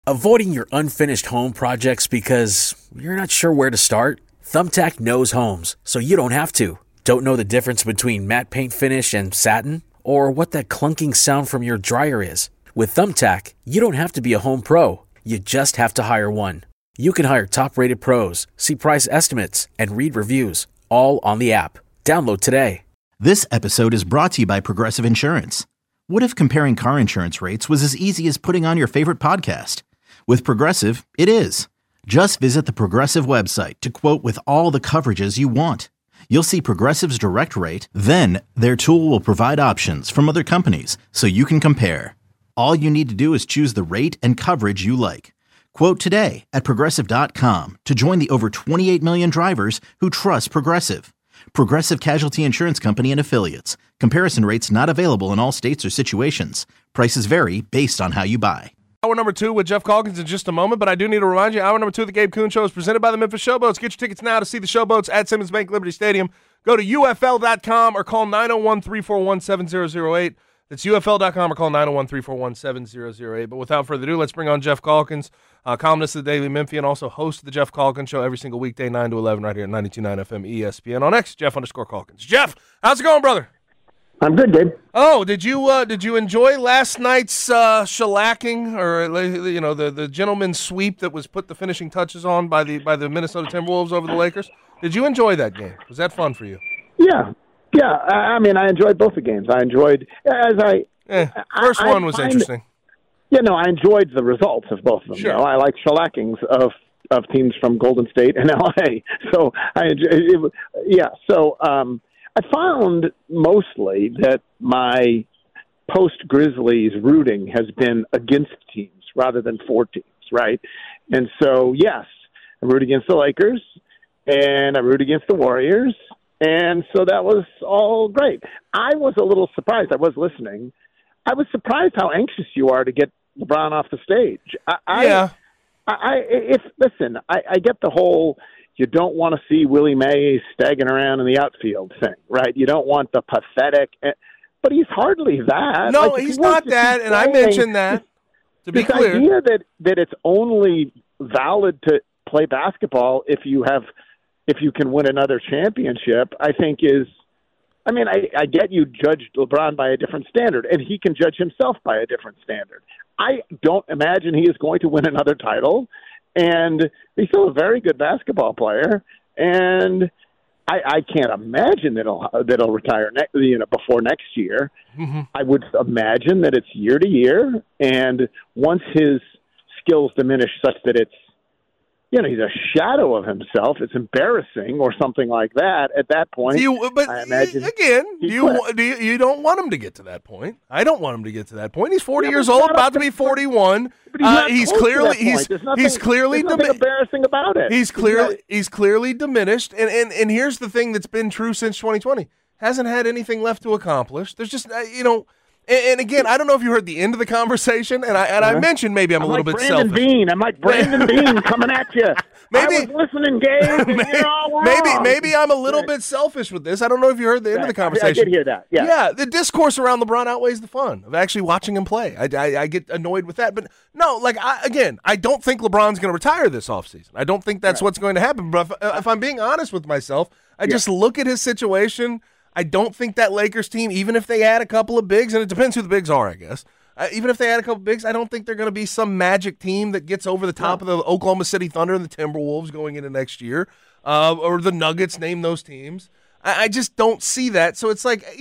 Avoiding your unfinished home projects because you're not sure where to start? Thumbtack knows homes, so you don't have to. Don't know the difference between matte paint finish and satin? Or what that clunking sound from your dryer is? With Thumbtack, you don't have to be a home pro. You just have to hire one. You can hire top-rated pros, see price estimates, and read reviews, all on the app. Download today. This episode is brought to you by Progressive Insurance. What if comparing car insurance rates was as easy as putting on your favorite podcast? With Progressive, it is. Just visit the Progressive website to quote with all the coverages you want. You'll see Progressive's direct rate, then their tool will provide options from other companies so you can compare. All you need to do is choose the rate and coverage you like. Quote today at Progressive.com to join the over 28 million drivers who trust Progressive. Progressive Casualty Insurance Company and Affiliates. Comparison rates not available in all states or situations. Prices vary based on how you buy. Hour number 2 with Jeff Calkins in just a moment, but I do need to remind you, hour number 2 of the Gabe Kuhn Show is presented by the Memphis Showboats. Get your tickets now to see the Showboats at Simmons Bank Liberty Stadium. Go to UFL.com or call 901-341-7008. That's UFL.com or call 901-341-7008. But without further ado, let's bring on Jeff Calkins, columnist of the Daily Memphian, also host of the Jeff Calkins Show every single weekday, 9 to 11, right here at 92.9 FM ESPN. On X, Jeff_Calkins. Jeff, how's it going, brother? I'm good, Gabe. Oh, did you enjoy last night's shellacking, or the gentleman's sweep that was put the finishing touches on by the Minnesota Timberwolves over the Lakers? Did you enjoy that game? Was that fun for you? Yeah. I mean, I enjoyed both the games. I enjoyed first one was interesting. Yeah, no, I enjoyed the results of both of them. Sure. You know, I like shellackings of teams from Golden State and LA. So I enjoyed it. Yeah. So I found mostly that my post-Grizzlies rooting has been against teams rather than for teams, right? And so, yes, I root against the Lakers, and I root against the Warriors, and so that was all great. I was a little surprised. I was listening. I was surprised how anxious you are to get LeBron off the stage. I get the whole – you don't want to see Willie Mays staggering around in the outfield thing, right? You don't want the pathetic, but he's hardly that. No, like, he's not that, and I mentioned that, to be clear. The idea that it's only valid to play basketball if you can win another championship, I think is, I mean, I get you judged LeBron by a different standard, and he can judge himself by a different standard. I don't imagine he is going to win another title. And he's still a very good basketball player, and I can't imagine that he'll retire before next year. Mm-hmm. I would imagine that it's year to year, and once his skills diminish such that it's, he's a shadow of himself, it's embarrassing or something like that. At that point, I imagine you don't want him to get to that point. I don't want him to get to that point. He's 40 years old, about to be 41. He's clearly embarrassing about it. He's clearly diminished. And here's the thing that's been true since 2020: hasn't had anything left to accomplish. There's just And again, I don't know if you heard the end of the conversation, and I mentioned maybe I'm a little bit selfish. I'm like Brandon Bean coming at you. Maybe, I was listening, Gabe. You're all wrong. Maybe I'm a little bit selfish with this. I don't know if you heard the end of the conversation. I did hear that. Yeah. Yeah, the discourse around LeBron outweighs the fun of actually watching him play. I get annoyed with that, but no, I don't think LeBron's going to retire this offseason. I don't think that's what's going to happen. But if I'm being honest with myself, I just look at his situation. I don't think that Lakers team, even if they add a couple of bigs, and it depends who the bigs are, I guess. Even if they add a couple of bigs, I don't think they're going to be some magic team that gets over the top of the Oklahoma City Thunder and the Timberwolves going into next year, or the Nuggets, name those teams. I just don't see that. So it's like,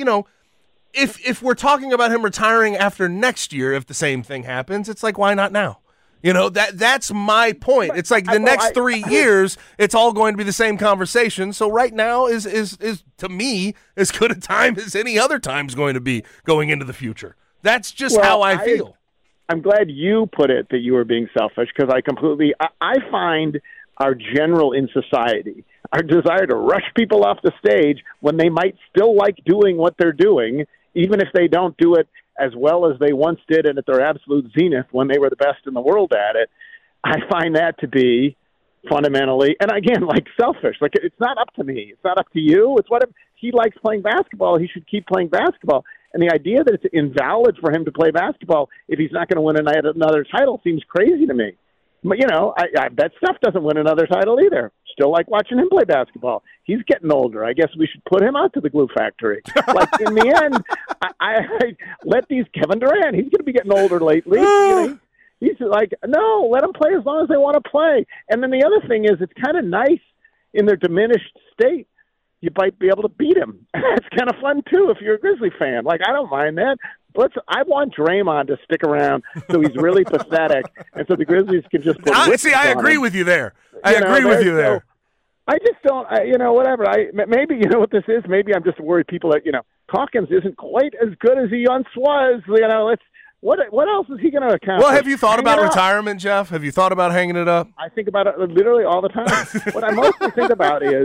if we're talking about him retiring after next year, if the same thing happens, it's like, why not now? That's my point. It's like the next 3 years, it's all going to be the same conversation. So right now is to me as good a time as any other time is going to be going into the future. That's just how I feel. I'm glad you put it that you were being selfish, because I find our general in society, our desire to rush people off the stage when they might still like doing what they're doing, even if they don't do it as well as they once did and at their absolute zenith when they were the best in the world at it. I find that to be fundamentally, and again, selfish. It's not up to me. It's not up to you. It's what if he likes playing basketball, he should keep playing basketball. And the idea that it's invalid for him to play basketball if he's not going to win another title seems crazy to me. But, I bet Steph doesn't win another title either. Still like watching him play basketball. He's getting older. I guess we should put him out to the glue factory. Like, in the end, I let these Kevin Durant, he's going to be getting older lately. He's like, no, let them play as long as they want to play. And then the other thing is it's kind of nice in their diminished state. You might be able to beat him. That's kind of fun, too, if you're a Grizzly fan. Like, I don't mind that. I want Draymond to stick around so he's really pathetic, and so the Grizzlies can just put I agree with you there. I agree with you there. I just don't, whatever. Maybe, what this is? Maybe I'm just worried people that, Hawkins isn't quite as good as he once was. What else is he going to accomplish? Well, have you thought about retirement, Jeff? Have you thought about hanging it up? I think about it literally all the time. What I mostly think about is,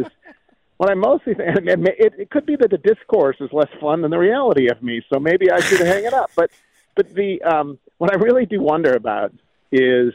it could be that the discourse is less fun than the reality of me, so maybe I should hang it up. But the what I really do wonder about is,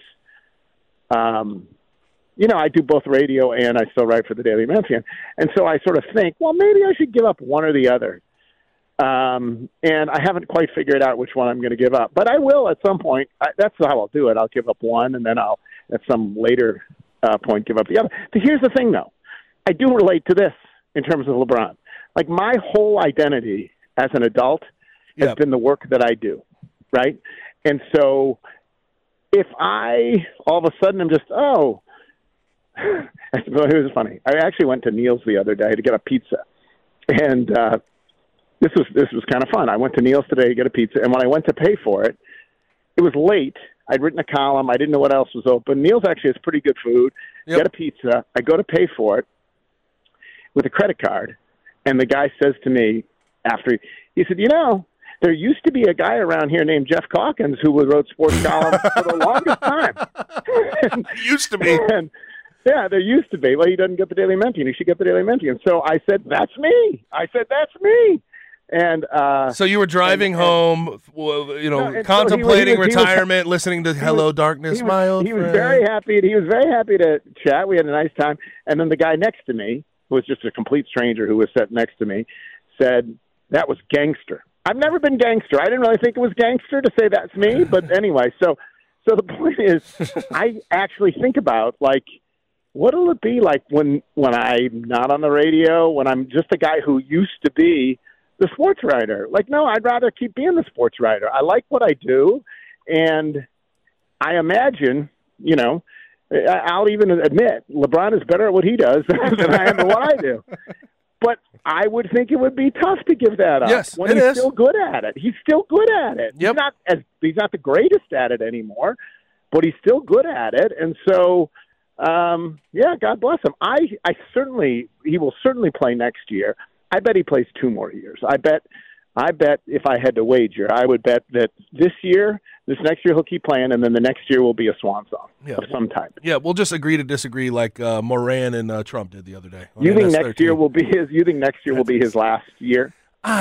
I do both radio and I still write for the Daily Memphian, and so I sort of think, well, maybe I should give up one or the other. And I haven't quite figured out which one I'm going to give up, but I will at some point. That's how I'll do it. I'll give up one, and then I'll at some later point give up the other. But here's the thing, though. I do relate to this in terms of LeBron. Like, my whole identity as an adult has been the work that I do, right? And so if I all of a sudden am just, it was funny. I actually went to Neil's the other day to get a pizza, and this was kind of fun. I went to Neil's today to get a pizza, and when I went to pay for it, it was late. I'd written a column. I didn't know what else was open. Neil's actually has pretty good food. Get a pizza. I go to pay for it with a credit card, and the guy says to me after, he said, there used to be a guy around here named Jeff Calkins who wrote sports columns for the longest time. Used to be. Yeah, there used to be. Well, he doesn't get the Daily Memphian. He should get the Daily Memphian. So I said, that's me. And so you were driving home, contemplating retirement, listening to "Hello, Darkness," my old friend. He was very happy. He was very happy to chat. We had a nice time. And then the guy next to me, who was just a complete stranger who was sitting next to me, said, "That was gangster." I've never been gangster. I didn't really think it was gangster to say that's me. But anyway, so the point is, I actually think about, like, what'll it be like when I'm not on the radio, when I'm just a guy who used to be the sports writer? Like, no, I'd rather keep being the sports writer. I like what I do, and I imagine, I'll even admit LeBron is better at what he does than I am at what I do. But I would think it would be tough to give that up. Yes, when he's still good at it. He's still good at it. Yep. He's not the greatest at it anymore, but he's still good at it. And so, God bless him. He will certainly play next year. I bet he plays 2 more years. I bet if I had to wager, I would bet that this next year he'll keep playing, and then the next year will be a swan song of some type. Yeah, we'll just agree to disagree, like Moran and Trump did the other day. You think next year will be his? You think next year will be his last year?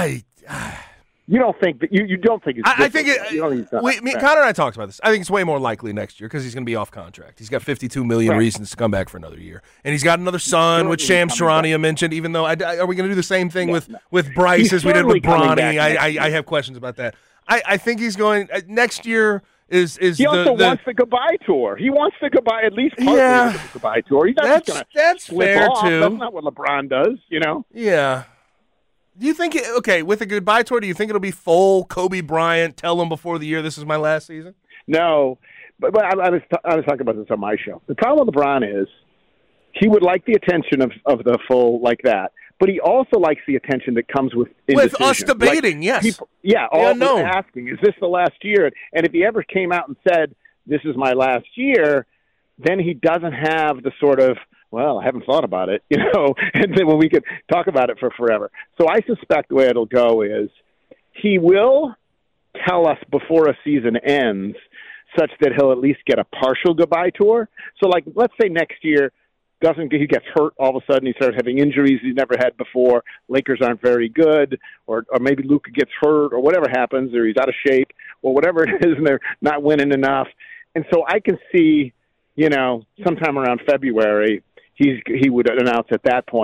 You don't think that you don't think it's? I think Connor and I talked about this. I think it's way more likely next year because he's going to be off contract. He's got $52 million reasons to come back for another year, and he's got another son, which Shams Charania mentioned. Even though, are we going to do the same thing with Bryce as we did with Bronny? I have questions about that. I think he's going next year. He also wants the goodbye tour. He wants the goodbye, at least partly the goodbye tour. He's not just going to slip fair off. Too. That's not what LeBron does, Yeah. Do you think with a goodbye tour, do you think it'll be full Kobe Bryant, tell him before the year this is my last season? No, but I was talking about this on my show. The problem with LeBron is he would like the attention of the full like that, but he also likes the attention that comes with us debating. Like, yes, people, asking, is this the last year? And if he ever came out and said, "This is my last year," then he doesn't have the sort of, well, I haven't thought about it, and then when we could talk about it for forever. So I suspect the way it'll go is he will tell us before a season ends such that he'll at least get a partial goodbye tour. So, like, let's say next year he gets hurt all of a sudden, he starts having injuries he's never had before, Lakers aren't very good, or maybe Luka gets hurt, or whatever happens, or he's out of shape, or whatever it is, and they're not winning enough. And so I can see, sometime around February, he would announce at that point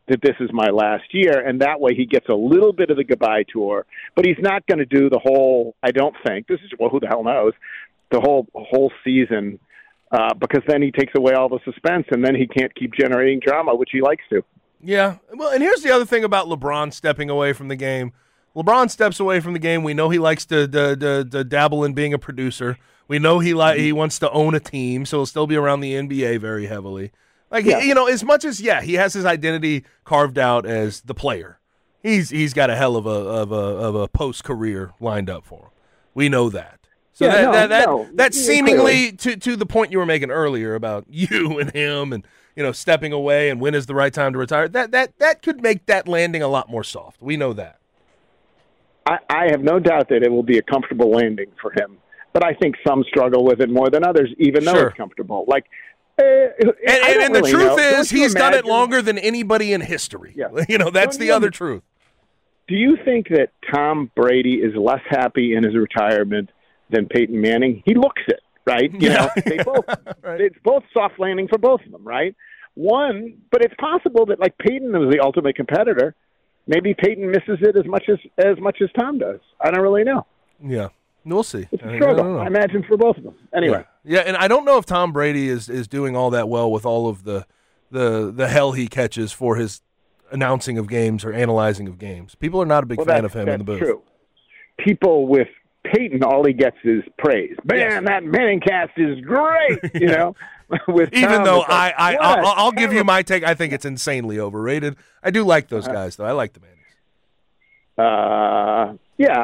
that this is my last year, and that way he gets a little bit of the goodbye tour, but he's not going to do the whole, I don't think, who the hell knows, the whole season, because then he takes away all the suspense, and then he can't keep generating drama, which he likes to. Yeah, well, and here's the other thing about LeBron stepping away from the game. LeBron steps away from the game. We know he likes to dabble in being a producer. We know he wants to own a team, so he'll still be around the NBA very heavily. As much as he has his identity carved out as the player, he's got a hell of a post career lined up for him. We know that. So that seemingly to the point you were making earlier about you and him and stepping away and when is the right time to retire. That could make that landing a lot more soft. We know that. I have no doubt that it will be a comfortable landing for him, but I think some struggle with it more than others, even though it's comfortable. And the truth is, he's done it longer than anybody in history. Yeah. That's the other truth. Do you think that Tom Brady is less happy in his retirement than Peyton Manning? He looks it, right? They both it's both soft landing for both of them, right? But it's possible that Peyton was the ultimate competitor. Maybe Peyton misses it as much as Tom does. I don't really know. Yeah. We'll see. It's a struggle, I imagine, for both of them. Anyway. Yeah, and I don't know if Tom Brady is doing all that well with all of the hell he catches for his announcing of games or analyzing of games. People are not a big fan of him in the booth. That's true. People with Peyton, all he gets is praise. Man, that Manning cast is great, With Even though I'll give you my take. I think it's insanely overrated. I do like those guys, though. I like the Mannings.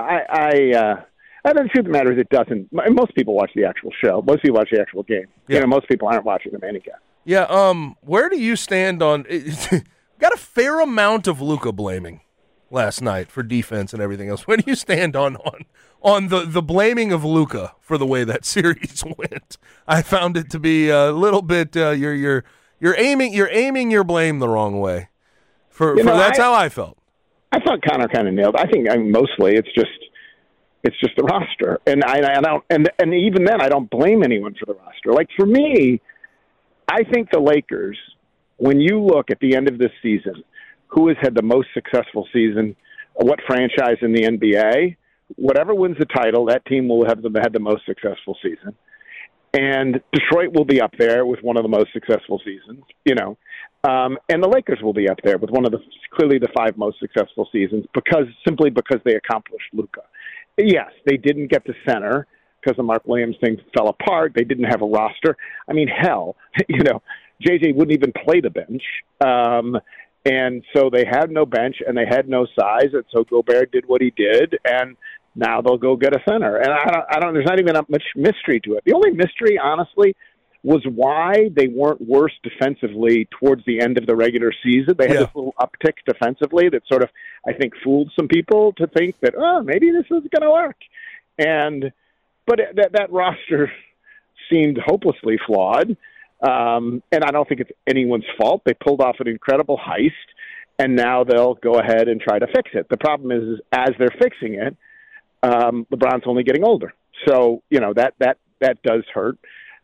I don't think the matter is it doesn't. Most people watch the actual show. Most people watch the actual game. Yeah. Most people aren't watching the Manning cast. Yeah. Where do you stand on? Got a fair amount of Luka blaming last night for defense and everything else. Where do you stand on the blaming of Luka for the way that series went? I found it to be a little bit. You're aiming your blame the wrong way. That's how I felt. I thought Connor kind of nailed. I think mostly it's just the roster, and I don't, and even then I don't blame anyone for the roster. For me, I think the Lakers, when you look at the end of this season, who has had the most successful season, what franchise in the NBA, whatever wins the title, that team will have had the most successful season, and Detroit will be up there with one of the most successful seasons, and the Lakers will be up there with one of clearly the 5 most successful seasons because they accomplished Luka. Yes, they didn't get the center because the Mark Williams thing fell apart. They didn't have a roster. I mean, hell, JJ wouldn't even play the bench. And so they had no bench and they had no size. And so Gobert did what he did. And now they'll go get a center. And I don't, there's not even that much mystery to it. The only mystery, honestly, was why they weren't worse defensively towards the end of the regular season. They had this little uptick defensively that sort of, I think, fooled some people to think that, maybe this is going to work. But that roster seemed hopelessly flawed. And I don't think it's anyone's fault. They pulled off an incredible heist, and now they'll go ahead and try to fix it. The problem is as they're fixing it, LeBron's only getting older. So, that does hurt.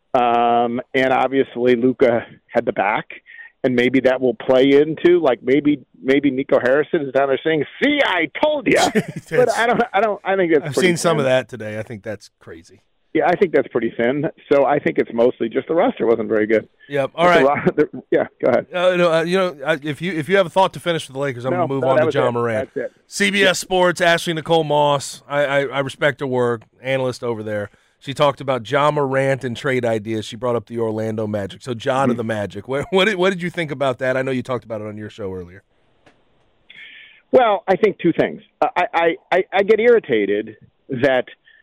And obviously Luka had the back, and maybe that will play into maybe Nico Harrison is down there saying, "See, I told you." But I think that's. I've seen some of that today. I think that's crazy. Yeah, I think that's pretty thin. So I think it's mostly just the roster wasn't very good. Yep. All right. Go ahead. If you have a thought to finish for the Lakers, I'm going to move on to John Morant. That's it. CBS Sports, Ashley Nicole Moss. I respect her work. Analyst over there. She talked about John Morant and trade ideas. She brought up the Orlando Magic. So John of the Magic. What did you think about that? I know you talked about it on your show earlier. Well, I think 2 things. I get irritated that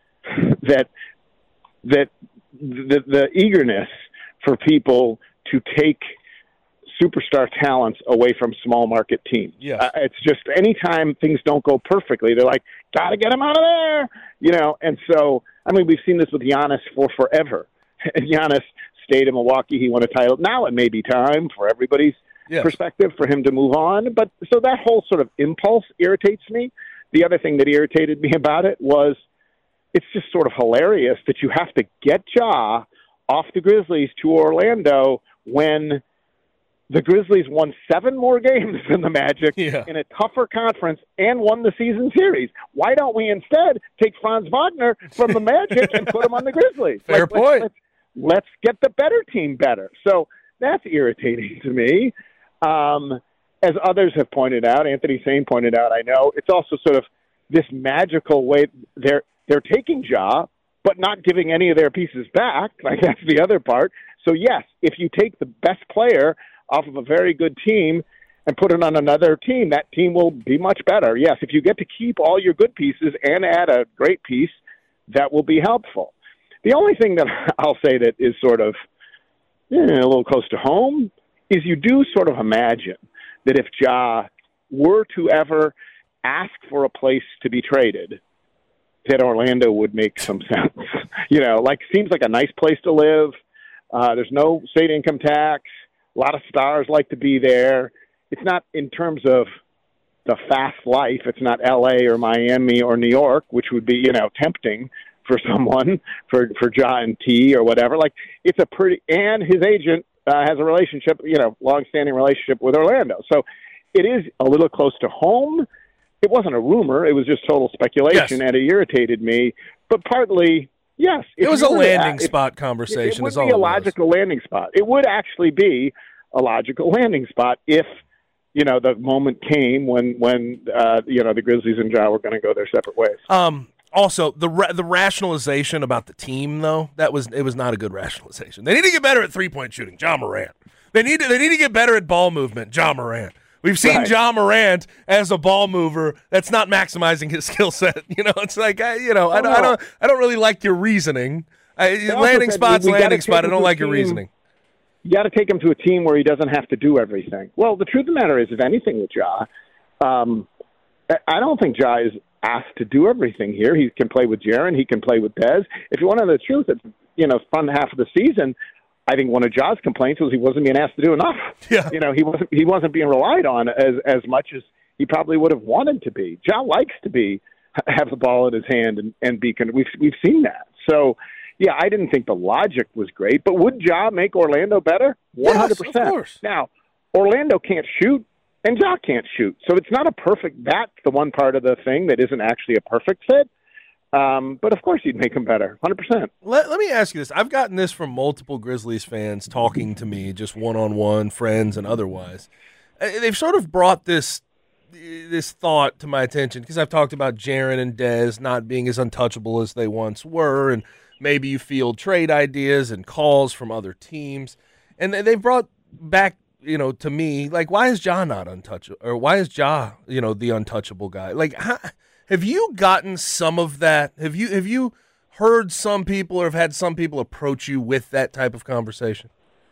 the eagerness for people to take superstar talents away from small market teams. Yes. It's just anytime things don't go perfectly, they're like, gotta get them out of there, And so, we've seen this with Giannis for forever. And Giannis stayed in Milwaukee. He won a title. Now it may be time for everybody's perspective for him to move on. But so that whole sort of impulse irritates me. The other thing that irritated me about it was it's just sort of hilarious that you have to get Ja off the Grizzlies to Orlando when the Grizzlies won 7 more games than the Magic Yeah. in a tougher conference and won the season series. Why don't we instead take Franz Wagner from the Magic and put him on the Grizzlies? Fair point. Let's get the better team better. So that's irritating to me. As others have pointed out, Anthony Sane pointed out, I know, it's also sort of this magical way they're taking Ja, but not giving any of their pieces back. Like, that's the other part. So, yes, if you take the best player off of a very good team and put it on another team, that team will be much better. Yes, if you get to keep all your good pieces and add a great piece, that will be helpful. The only thing that I'll say that is sort of a little close to home is you do sort of imagine that if Ja were to ever ask for a place to be traded, that Orlando would make some sense. Seems like a nice place to live. There's no state income tax. A lot of stars like to be there. It's not in terms of the fast life. It's not L.A. or Miami or New York, which would be, tempting for someone, for Ja and T or whatever. Like, it's a pretty, and his agent has a relationship, long-standing relationship with Orlando. So it is a little close to home. It wasn't a rumor. It was just total speculation, and it irritated me. But partly, yes. It was a landing spot conversation. It would be a logical landing spot. It would actually be a logical landing spot if, the moment came when the Grizzlies and Ja were going to go their separate ways. Also, the rationalization about the team, though, it was not a good rationalization. They need to get better at three-point shooting, Ja Morant. They need to get better at ball movement, Ja Morant. We've seen Ja Morant as a ball mover that's not maximizing his skill set. It's like I don't really like your reasoning. Landing spot. I don't like your reasoning. You got to take him to a team where he doesn't have to do everything. Well, the truth of the matter is, if anything with Ja, I don't think Ja is asked to do everything here. He can play with Jaren. He can play with Dez. If you want to know the truth, it's front half of the season, I think one of Ja's complaints was he wasn't being asked to do enough. Yeah. He wasn't being relied on as much as he probably would have wanted to be. Ja likes to have the ball in his hand and be. We've seen that. So, yeah, I didn't think the logic was great, but would Ja make Orlando better? 100%. Yes, of course. Now, Orlando can't shoot, and Ja can't shoot. So it's not a perfect – that's the one part of the thing that isn't actually a perfect fit. But, of course, you'd make him better, 100%. Let me ask you this. I've gotten this from multiple Grizzlies fans talking to me, just one-on-one, friends and otherwise. They've sort of brought this thought to my attention because I've talked about Jaren and Dez not being as untouchable as they once were, and maybe you field trade ideas and calls from other teams. And they've brought back, to me, like, why is Ja not untouchable? Or why is Ja, the untouchable guy? Like, have you gotten some of that? Have you heard some people or have had some people approach you with that type of conversation?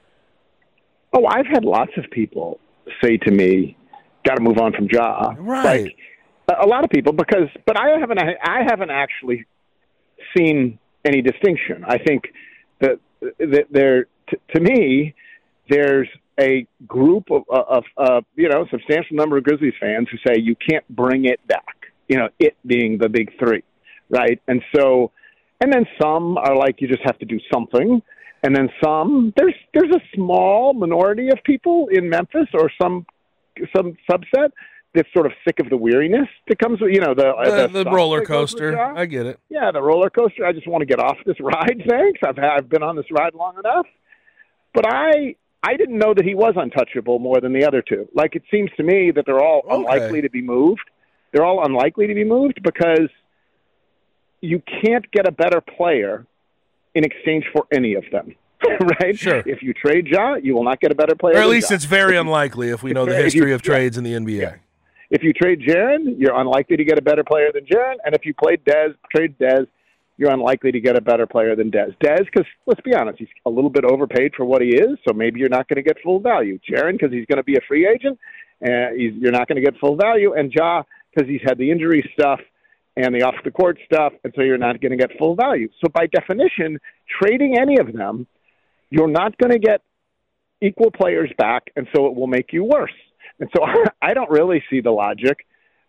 Oh, I've had lots of people say to me, got to move on from Ja. Right. Like, a lot of people, but I haven't actually seen any distinction. I think that there, to me, there's a group of substantial number of Grizzlies fans who say you can't bring it back. It being the big three, right? And then some are like, you just have to do something. And then there's a small minority of people in Memphis or some subset that's sort of sick of the weariness that comes with, the roller coaster. I get it. Yeah, the roller coaster. I just want to get off this ride, thanks. I've been on this ride long enough. But I didn't know that he was untouchable more than the other two. Like, it seems to me that they're all unlikely to be moved. They're all unlikely to be moved because you can't get a better player in exchange for any of them, right? Sure. If you trade Ja, you will not get a better player. Or at least it's very unlikely if we know the history of trades in the NBA. Yeah. If you trade Jaren, you're unlikely to get a better player than Jaren. And if you trade Dez, you're unlikely to get a better player than Dez. Dez, because let's be honest, he's a little bit overpaid for what he is, so maybe you're not going to get full value. Jaren, because he's going to be a free agent, you're not going to get full value. And Ja, because he's had the injury stuff and the off-the-court stuff, and so you're not going to get full value. So by definition, trading any of them, you're not going to get equal players back, and so it will make you worse. And so I don't really see the logic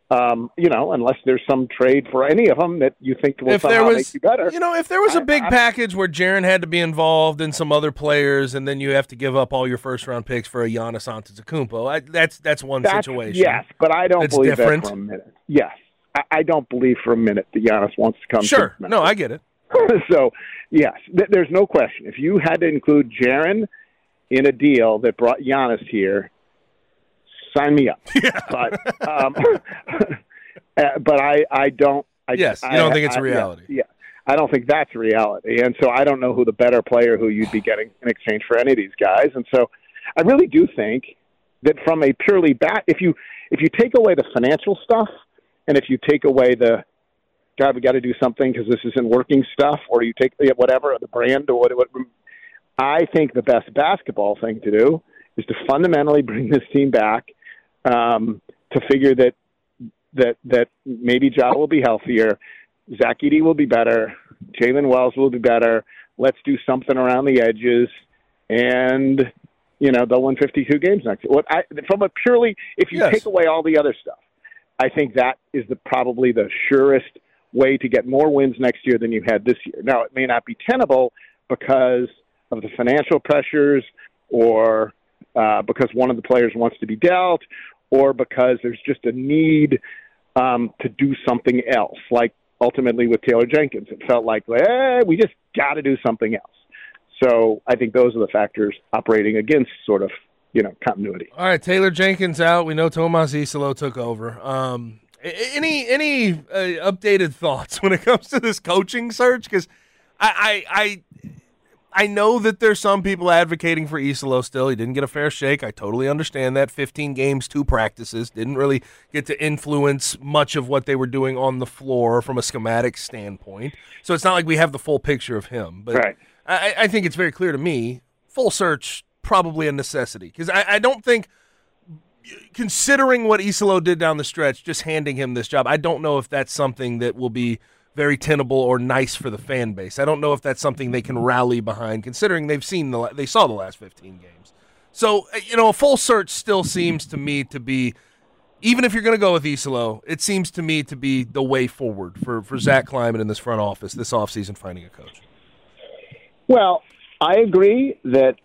Unless there's some trade for any of them that you think will somehow make you better. If there was a big package where Jaren had to be involved and some other players, and then you have to give up all your first-round picks for a Giannis Antetokounmpo, that's one situation. Yes, but I don't believe that for a minute. Yes, I don't believe for a minute that Giannis wants to come. Sure, no, I get it. So, yes, there's no question. If you had to include Jaren in a deal that brought Giannis here, sign me up. Yeah. But I don't. You don't think it's a reality. Yeah, I don't think that's a reality. And so I don't know who the better player who you'd be getting in exchange for any of these guys. And so I really do think that from a purely if you take away the financial stuff, and if you take away the God, we got to do something because this isn't working stuff, or you take whatever, the brand or what, I think the best basketball thing to do is to fundamentally bring this team back, to figure that maybe Ja will be healthier, Zach Edey will be better, Jalen Wells will be better. Let's do something around the edges, and they'll win 52 games next year. If you take away all the other stuff, I think that is probably the surest way to get more wins next year than you had this year. Now, it may not be tenable because of the financial pressures, or because one of the players wants to be dealt, or because there's just a need to do something else. Like ultimately with Taylor Jenkins, it felt like we just got to do something else. So I think those are the factors operating against sort of continuity. All right, Taylor Jenkins out. We know Tomas Isolo took over. Any updated thoughts when it comes to this coaching search? Because I know that there's some people advocating for Isolo still. He didn't get a fair shake. I totally understand that. 15 games, 2 practices. Didn't really get to influence much of what they were doing on the floor from a schematic standpoint. So it's not like we have the full picture of him. But right. I think it's very clear to me, full search, probably a necessity. Because I don't think, considering what Isolo did down the stretch, just handing him this job, I don't know if that's something that will be very tenable or nice for the fan base. I don't know if that's something they can rally behind, considering they saw the last 15 games. So, a full search still seems to me to be, even if you're going to go with Isolo, it seems to me to be the way forward for Zach Kleiman in this front office this offseason finding a coach. Well, I agree that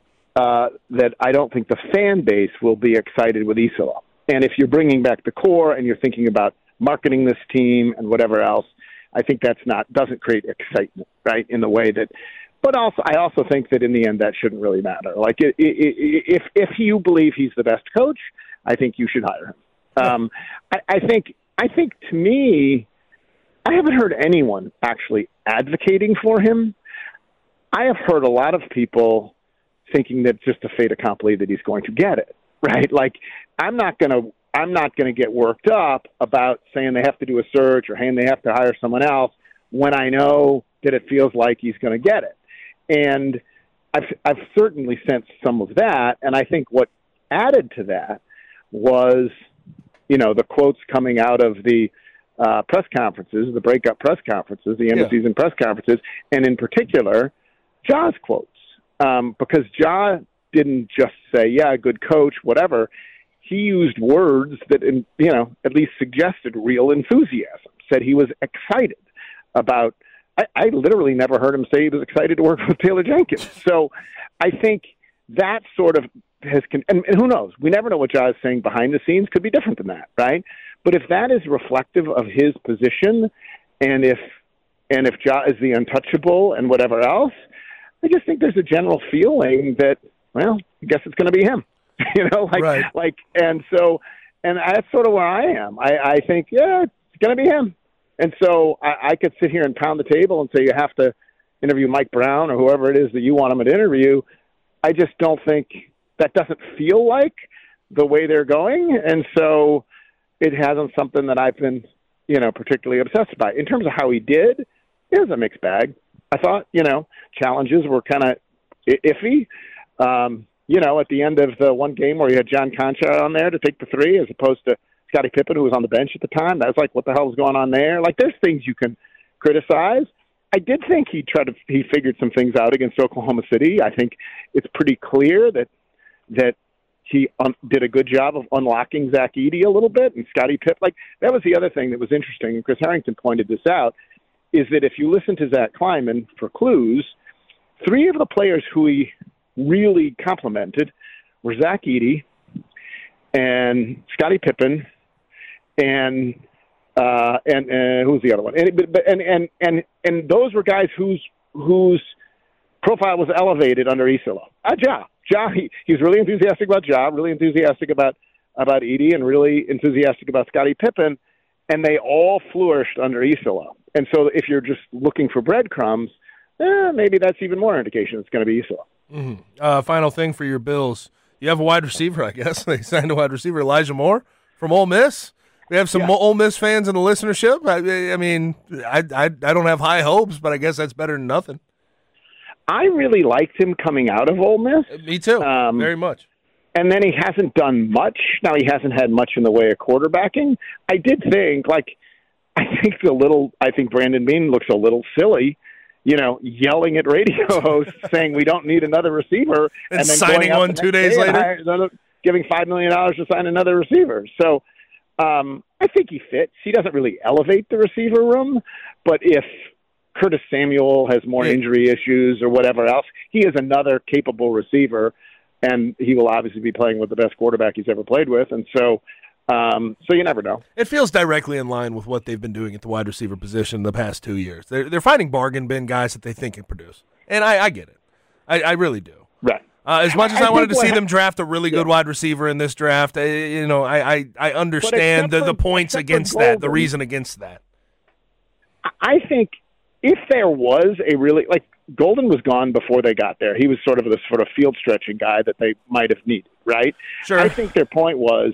I don't think the fan base will be excited with Isolo. And if you're bringing back the core and you're thinking about marketing this team and whatever else, I think doesn't create excitement, right, in the way that. But I also think that in the end that shouldn't really matter. Like if you believe he's the best coach, I think you should hire him. I think to me, I haven't heard anyone actually advocating for him. I have heard a lot of people thinking that it's just a fait accompli that he's going to get it, right? Like I'm not going to get worked up about saying they have to do a search or they have to hire someone else when I know that it feels like he's going to get it. And I've certainly sensed some of that. And I think what added to that was, the quotes coming out of the press conferences, the breakup press conferences, the end of season press conferences, and in particular, Ja's quotes. Because Ja didn't just say, yeah, good coach, whatever. He used words that, at least suggested real enthusiasm, said he was excited about. I literally never heard him say he was excited to work with Taylor Jenkins. So I think that sort of has, and who knows? We never know what Ja is saying behind the scenes. Could be different than that, right? But if that is reflective of his position, and if Ja is the untouchable and whatever else, I just think there's a general feeling that, well, I guess it's going to be him. Right. And that's sort of where I am. I think, it's going to be him. And so I could sit here and pound the table and say you have to interview Mike Brown or whoever it is that you want him to interview. I just don't think that doesn't feel like the way they're going. And so it hasn't something that I've been, particularly obsessed by. In terms of how he did, it was a mixed bag. I thought, challenges were kind of iffy. At the end of the one game where you had John Concha on there to take the three as opposed to Scottie Pippen, who was on the bench at the time. That was like, what the hell was going on there? Like, there's things you can criticize. I did think he figured some things out against Oklahoma City. I think it's pretty clear that he did a good job of unlocking Zach Edey a little bit, and Scottie Pippen. Like, that was the other thing that was interesting, and Chris Harrington pointed this out, is that if you listen to Zach Kleiman for clues, 3 of the players who he really complimented were Zach Edey and Scottie Pippen and who's the other one? And those were guys whose profile was elevated under Isola. Ja, he's really enthusiastic about Ja, really enthusiastic about Edey, and really enthusiastic about Scottie Pippen, and they all flourished under Isola. And so if you're just looking for breadcrumbs, maybe that's even more indication it's going to be Isola. Mm-hmm. Final thing for your Bills. You have a wide receiver, I guess. They signed a wide receiver, Elijah Moore from Ole Miss. We have some Ole Miss fans in the listenership. I mean, I don't have high hopes, but I guess that's better than nothing. I really liked him coming out of Ole Miss. Me too, very much. And then he hasn't done much. Now, he hasn't had much in the way of quarterbacking. I did think, I think Brandon Beane looks a little silly, yelling at radio hosts saying we don't need another receiver. And then signing one 2 days later. Giving $5 million to sign another receiver. So I think he fits. He doesn't really elevate the receiver room, but if Curtis Samuel has more injury issues or whatever else, he is another capable receiver, and he will obviously be playing with the best quarterback he's ever played with. And so you never know. It feels directly in line with what they've been doing at the wide receiver position the past 2 years. They're finding bargain bin guys that they think can produce, and I get it. I really do. Right. As much as I wanted to see them draft a really good wide receiver in this draft, I understand the points against that, the reason against that. I think if there was a really Golden was gone before they got there. He was sort of the field stretching guy that they might have needed, right? Sure. I think their point was,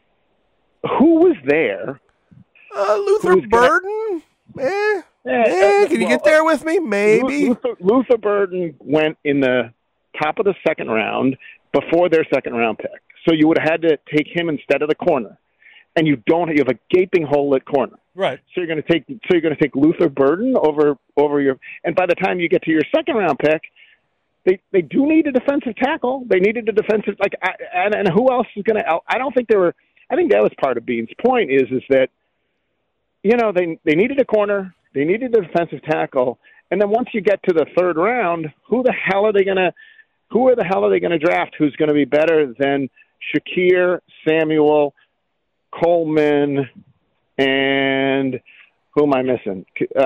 who was there? Luther Burden? Can you get there with me? Maybe. Luther Burden went in the top of the second round before their second round pick. So you would have had to take him instead of the corner. And you have a gaping hole at corner. Right. So you're going to take Luther Burden over your, and by the time you get to your second round pick, they do need a defensive tackle. They needed a defensive, and who else is going to, I think that was part of Beane's point is that, they needed a corner, they needed a defensive tackle, and then once you get to the third round, who the hell are they going to draft who's going to be better than Shakir, Samuel, Coleman, and who am I missing?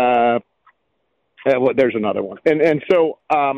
There's another one. And so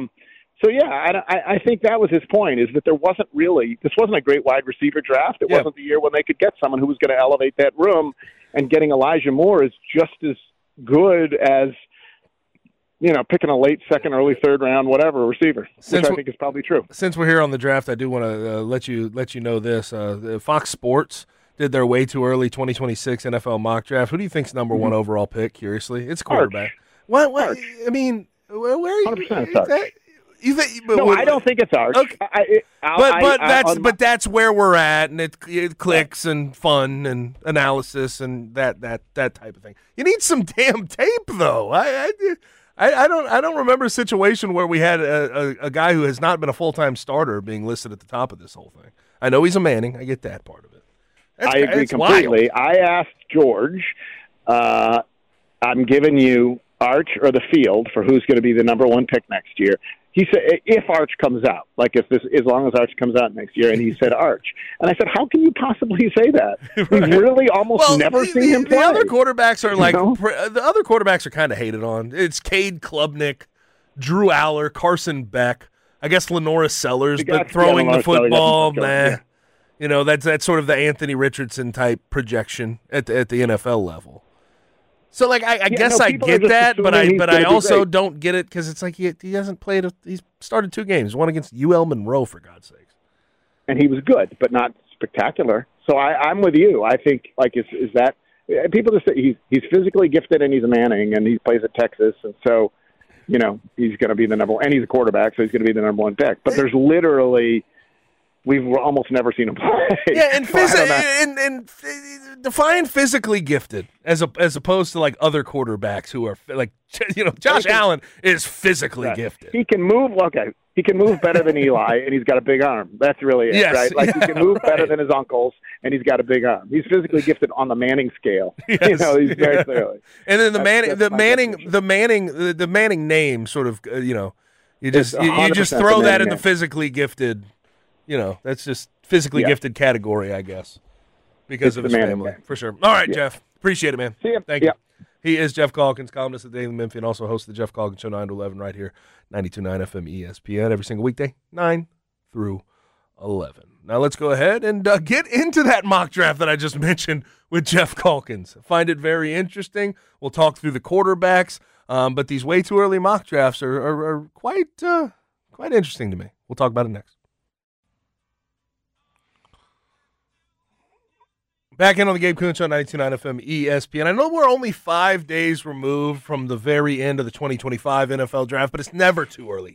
I think that was his point, is that this wasn't a great wide receiver draft. It wasn't the year when they could get someone who was going to elevate that room, and getting Elijah Moore is just as good as, picking a late second, early third round, whatever receiver, which I think is probably true. Since we're here on the draft, I do want to let you know this. Fox Sports did their way too early 2026 NFL mock draft. Who do you think's number one overall pick? Curiously, it's quarterback. Arch. What? I mean, where are you? 100% Arch. You think? No, I don't think it's Arch. Okay. But that's where we're at, and it clicks and fun and analysis and that type of thing. You need some damn tape, though. I don't remember a situation where we had a guy who has not been a full-time starter being listed at the top of this whole thing. I know he's a Manning. I get that part of it. I agree completely. Wild. I asked George, I'm giving you Arch or the field for who's going to be the number one pick next year. He said, if Arch comes out, as long as Arch comes out next year, and he said Arch. And I said, how can you possibly say that? Right. We've really almost never seen him play. The other quarterbacks are the other quarterbacks are kind of hated on. It's Cade Klubnik, Drew Aller, Carson Beck, I guess Lenora Sellers, but throwing the football, nah. That's sort of the Anthony Richardson type projection at the NFL level. So, I guess I get that, but I also don't get it because it's he hasn't played. He's started 2 games, one against UL Monroe, for God's sakes. And he was good, but not spectacular. So I'm with you. I think is that people just say he's physically gifted and he's a Manning and he plays at Texas, and so he's going to be the number one, and he's a quarterback, so he's going to be the number one pick. But there's literally. We've almost never seen him play. Yeah, and define physically gifted as opposed to other quarterbacks who are Josh Allen is physically gifted. He can move. Okay, He can move better than Eli, and he's got a big arm. That's really it, right? Like he can move better than his uncles, and he's got a big arm. He's physically gifted on the Manning scale. Yes, he's very clearly. And then the Manning name sort of, you just throw that in the physically gifted, that's just physically gifted category, I guess, because of his family, for sure. All right, Jeff, appreciate it, man. See ya. Thank you. He is Jeff Calkins, columnist at the Daily Memphian, also hosts the Jeff Calkins Show 9 to 11 right here, 92.9 FM ESPN, every single weekday, 9 through 11. Now let's go ahead and get into that mock draft that I just mentioned with Jeff Calkins. I find it very interesting. We'll talk through the quarterbacks, but these way too early mock drafts are quite interesting to me. We'll talk about it next. Back in on the Gabe Kuhn Show, 92.9 FM ESPN. I know we're only 5 days removed from the very end of the 2025 NFL Draft, but it's never too early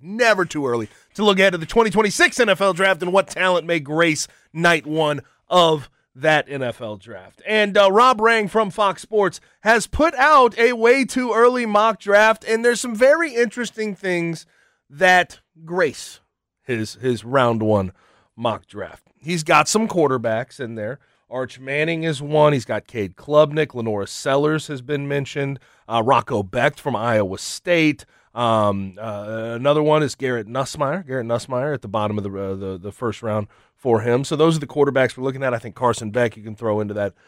to look ahead to the 2026 NFL Draft and what talent may grace night one of that NFL Draft. And Rob Rang from Fox Sports has put out a way too early mock draft, and there's some very interesting things that grace his round one mock draft. He's got some quarterbacks in there. Arch Manning is one. He's got Cade Klubnik. Lenora Sellers has been mentioned. Rocco Becht from Iowa State. Another one is Garrett Nussmeier. Garrett Nussmeier at the bottom of the first round for him. So those are the quarterbacks we're looking at. I think Carson Beck you can throw into that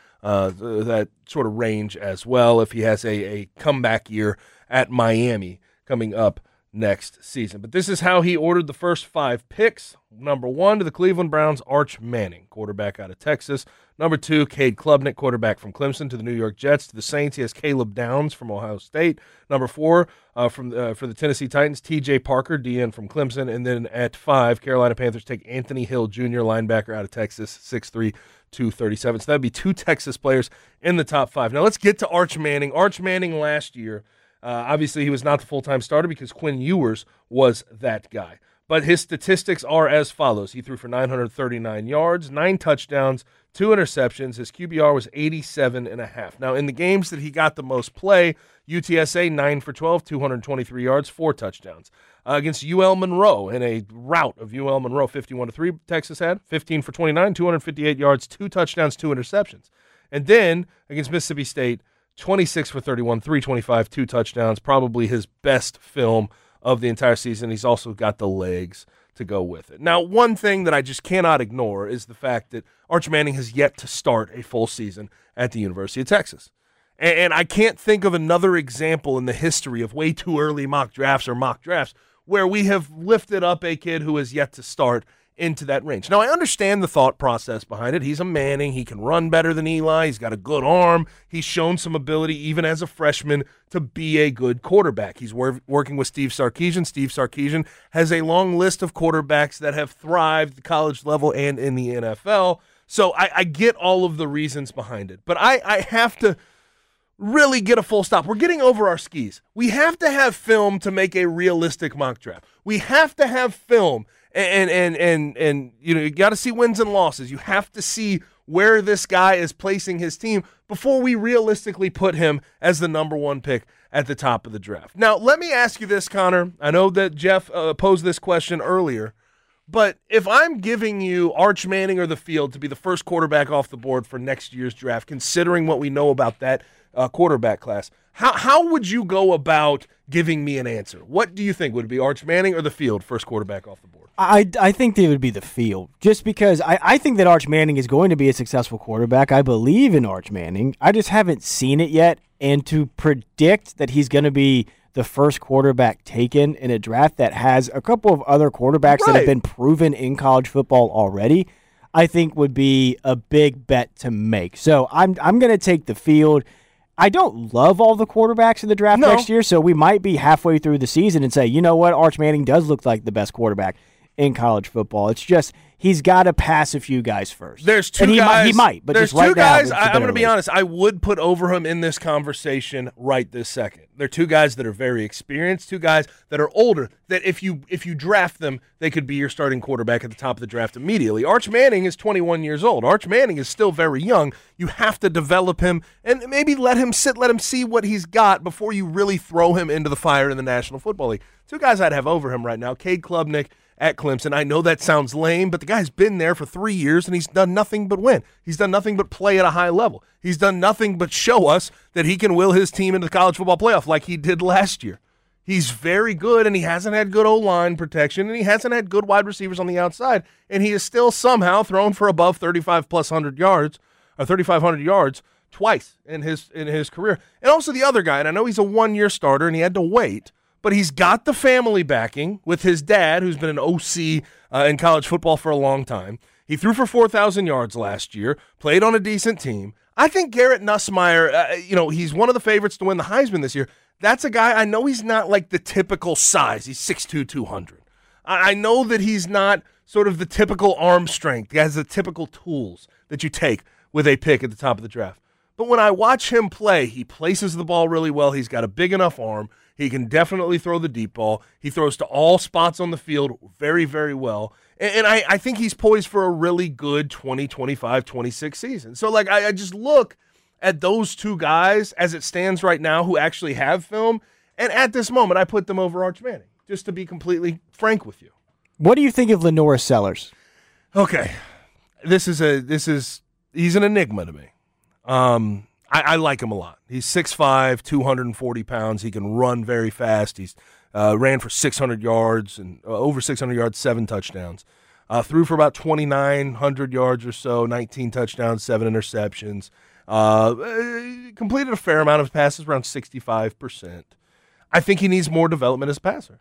sort of range as well if he has a comeback year at Miami coming up next season. But this is how he ordered the first 5 picks. Number 1 to the Cleveland Browns, Arch Manning, quarterback out of Texas. Number 2, Cade Klubnik, quarterback from Clemson. To the New York Jets. To the Saints, he has Caleb Downs from Ohio State. Number 4, for the Tennessee Titans, T.J. Parker, DN from Clemson. And then at 5, Carolina Panthers take Anthony Hill Jr., linebacker out of Texas, 6'3", 237. So that would be 2 Texas players in the top 5. Now let's get to Arch Manning. Arch Manning last year, obviously he was not the full-time starter because Quinn Ewers was that guy. But his statistics are as follows. He threw for 939 yards, 9 touchdowns, 2 interceptions. His QBR was 87.5. Now, in the games that he got the most play, UTSA 9 for 12, 223 yards, 4 touchdowns. Against UL Monroe, in a rout of UL Monroe, 51-3, Texas had 15 for 29, 258 yards, 2 touchdowns, 2 interceptions. And then against Mississippi State, 26 for 31, 325, 2 touchdowns, probably his best film of the entire season. He's also got the legs to go with it. Now, one thing that I just cannot ignore is the fact that Arch Manning has yet to start a full season at the University of Texas. And I can't think of another example in the history of way too early mock drafts where we have lifted up a kid who has yet to start into that range. Now, I understand the thought process behind it. He's a Manning. He can run better than Eli. He's got a good arm. He's shown some ability, even as a freshman, to be a good quarterback. He's working with Steve Sarkisian. Steve Sarkisian has a long list of quarterbacks that have thrived at the college level and in the NFL. So I get all of the reasons behind it. But I have to really get a full stop. We're getting over our skis. We have to have film to make a realistic mock draft. We have to have film. And you got to see wins and losses. You have to see where this guy is placing his team before we realistically put him as the number 1 pick at the top of the draft. Now, let me ask you this, Connor. I know that Jeff posed this question earlier, but if I'm giving you Arch Manning or the field to be the first quarterback off the board for next year's draft, considering what we know about that quarterback class, how would you go about giving me an answer? What do you think? Would it be Arch Manning or the field, first quarterback off the board? I think they would be the field, just because I think that Arch Manning is going to be a successful quarterback. I believe in Arch Manning. I just haven't seen it yet, and to predict that he's going to be the first quarterback taken in a draft that has a couple of other quarterbacks that have been proven in college football already, I think would be a big bet to make. So I'm going to take the field. I don't love all the quarterbacks in the draft next year, so we might be halfway through the season and say, you know what, Arch Manning does look like the best quarterback in college football. It's just he's got to pass a few guys first. There's two guys. He might, but there's just right two guys. now, I'm going to be honest. I would put over him in this conversation right this second. They're 2 guys that are very experienced, 2 guys that are older. That if you draft them, they could be your starting quarterback at the top of the draft immediately. Arch Manning is 21 years old. Arch Manning is still very young. You have to develop him and maybe let him see what he's got before you really throw him into the fire in the National Football League. 2 guys I'd have over him right now: Cade Klubnik at Clemson. I know that sounds lame, but the guy's been there for 3 years, and he's done nothing but win. He's done nothing but play at a high level. He's done nothing but show us that he can will his team into the college football playoff like he did last year. He's very good, and he hasn't had good O-line protection, and he hasn't had good wide receivers on the outside, and he is still somehow thrown for above 3,500 yards twice in his career. And also the other guy, and I know he's a one-year starter, and he had to wait, but he's got the family backing with his dad, who's been an OC in college football for a long time. He threw for 4,000 yards last year, played on a decent team. I think Garrett Nussmeier, he's one of the favorites to win the Heisman this year. That's a guy, I know he's not like the typical size. He's 6'2", 200. I know that he's not sort of the typical arm strength. He has the typical tools that you take with a pick at the top of the draft. But when I watch him play, he places the ball really well. He's got a big enough arm. He can definitely throw the deep ball. He throws to all spots on the field very, very well. And I think he's poised for a really good 2025, 26 season. So, I just look at those two guys as it stands right now who actually have film, and at this moment, I put them over Arch Manning, just to be completely frank with you. What do you think of Lenora Sellers? Okay. He's an enigma to me. I like him a lot. He's 6'5", 240 pounds. He can run very fast. He's ran for 600 yards and over 600 yards, 7 touchdowns. Threw for about 2,900 yards or so, 19 touchdowns, 7 interceptions. Completed a fair amount of passes, around 65%. I think he needs more development as a passer.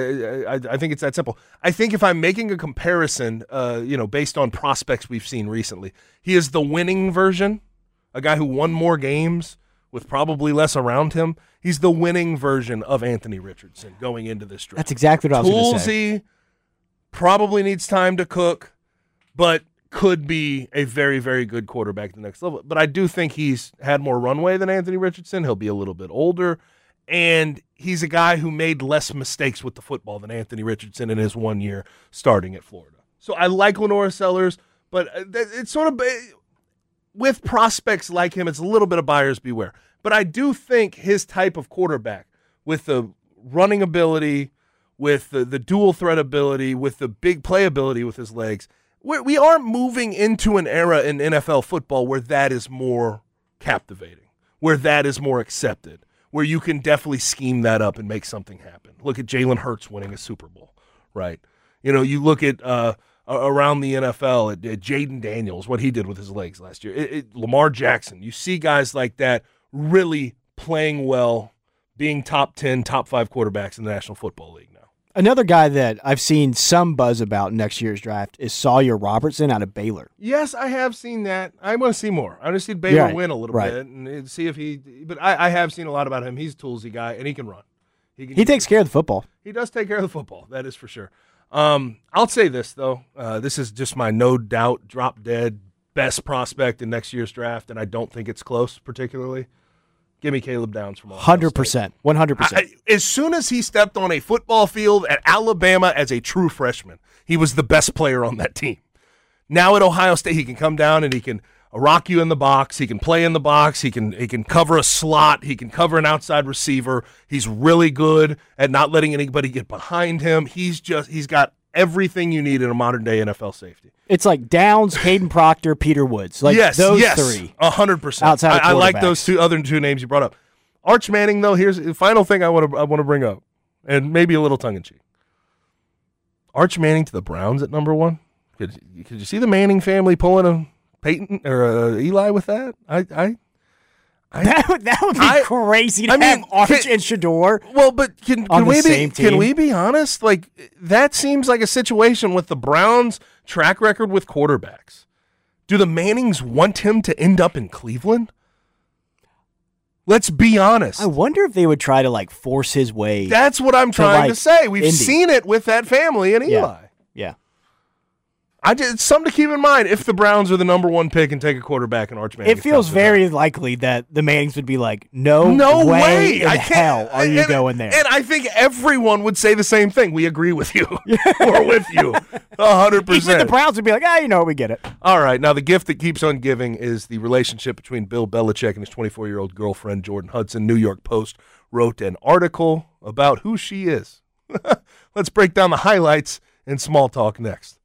I think it's that simple. I think if I'm making a comparison, based on prospects we've seen recently, he is the winning version. A guy who won more games with probably less around him. He's the winning version of Anthony Richardson going into this draft. That's exactly what I was going to say. Toolsy, probably needs time to cook, but could be a very, very good quarterback at the next level. But I do think he's had more runway than Anthony Richardson. He'll be a little bit older, and he's a guy who made less mistakes with the football than Anthony Richardson in his 1 year starting at Florida. So I like Lenora Sellers, but it's sort of – with prospects like him, it's a little bit of buyer's beware. But I do think his type of quarterback, with the running ability, with the dual threat ability, with the big playability with his legs, we are moving into an era in NFL football where that is more captivating, where that is more accepted, where you can definitely scheme that up and make something happen. Look at Jalen Hurts winning a Super Bowl, right? You look at around the NFL, at Jaden Daniels, what he did with his legs last year. Lamar Jackson, you see guys like that really playing well, being top 10, top 5 quarterbacks in the National Football League now. Another guy that I've seen some buzz about next year's draft is Sawyer Robertson out of Baylor. Yes, I have seen that. I want to see more. I want to see Baylor win a little bit and see if he – but I have seen a lot about him. He's a toolsy guy, and he can run. He takes care of the football. He does take care of the football. That is for sure. I'll say this, though. This is just my no doubt, drop dead, best prospect in next year's draft, and I don't think it's close particularly. Give me Caleb Downs from Ohio 100%. State. 100%. As soon as he stepped on a football field at Alabama as a true freshman, he was the best player on that team. Now at Ohio State, he can come down and he can rock you in the box. He can play in the box. He can cover a slot. He can cover an outside receiver. He's really good at not letting anybody get behind him. He's got everything you need in a modern day NFL safety. It's like Downs, Caden Proctor, Peter Woods. Like yes, those three. 100%. Outside of I like those two names you brought up. Arch Manning, though, here's the final thing I want to bring up, and maybe a little tongue in cheek. Arch Manning to the Browns at number 1. Could you see the Manning family pulling a Peyton or Eli with that? That would be crazy to have Arch and Shador. Well, but can we be honest? Like, that seems like a situation with the Browns' track record with quarterbacks. Do the Mannings want him to end up in Cleveland? Let's be honest. I wonder if they would try to force his way. That's what I'm trying to say. We've Indy. seen it with that family and Eli. Yeah. It's something to keep in mind if the Browns are the number 1 pick and take a quarterback in Arch Manning. It feels very likely that the Mannings would be like, no way in hell are you going there. And I think everyone would say the same thing. We agree with you. We're with you 100%. Even the Browns would be like, we get it. All right. Now, the gift that keeps on giving is the relationship between Bill Belichick and his 24-year-old girlfriend, Jordan Hudson. New York Post wrote an article about who she is. Let's break down the highlights in Small Talk next.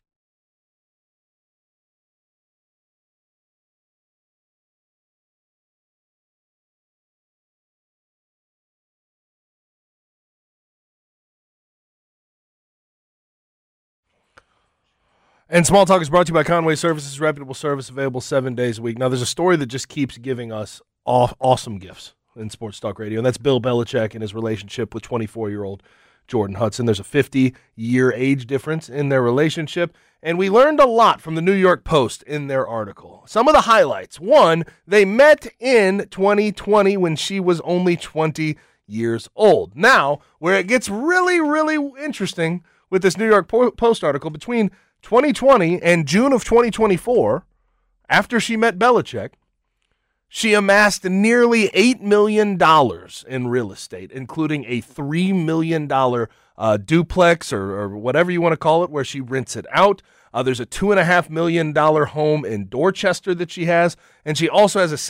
And Small Talk is brought to you by Conway Services, reputable service available 7 days a week. Now, there's a story that just keeps giving us awesome gifts in Sports Talk Radio, and that's Bill Belichick and his relationship with 24-year-old Jordan Hudson. There's a 50-year age difference in their relationship, and we learned a lot from the New York Post in their article. Some of the highlights. One, they met in 2020 when she was only 20 years old. Now, where it gets really, really interesting with this New York Post article, between 2020 and June of 2024, after she met Belichick, she amassed nearly $8 million in real estate, including a $3 million duplex or whatever you want to call it, where she rents it out. There's a $2.5 million home in Dorchester that she has, and she also has a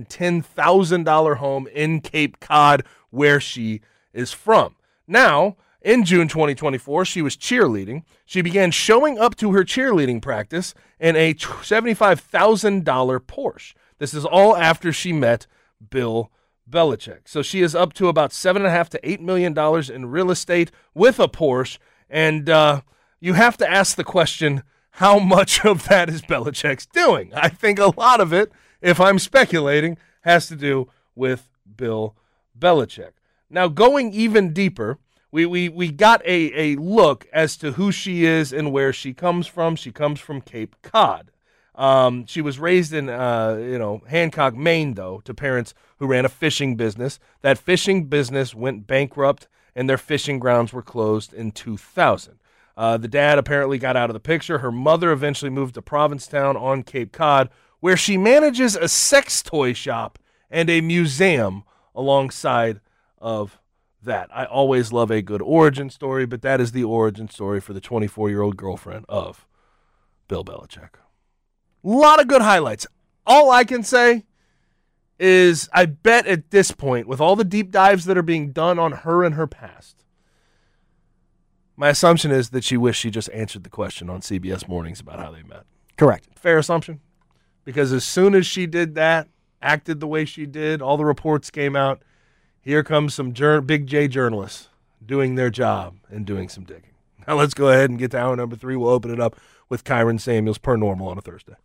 $610,000 home in Cape Cod, where she is from. Now, in June 2024, she was cheerleading. She began showing up to her cheerleading practice in a $75,000 Porsche. This is all after she met Bill Belichick. So she is up to about $7.5 to $8 million in real estate with a Porsche. And you have to ask the question, how much of that is Belichick's doing? I think a lot of it, if I'm speculating, has to do with Bill Belichick. Now, going even deeper, we got a look as to who she is and where she comes from. She comes from Cape Cod. She was raised in Hancock, Maine, though, to parents who ran a fishing business. That fishing business went bankrupt, and their fishing grounds were closed in 2000. The dad apparently got out of the picture. Her mother eventually moved to Provincetown on Cape Cod, where she manages a sex toy shop and a museum alongside of that. I always love a good origin story, but that is the origin story for the 24-year-old girlfriend of Bill Belichick. A lot of good highlights. All I can say is I bet at this point, with all the deep dives that are being done on her and her past, my assumption is that she wished she just answered the question on CBS Mornings about how they met. Correct. Fair assumption? Because as soon as she did that, acted the way she did, all the reports came out, here comes some Big J journalists doing their job and doing some digging. Now let's go ahead and get to hour number 3. We'll open it up with Kyron Samuels per normal on a Thursday.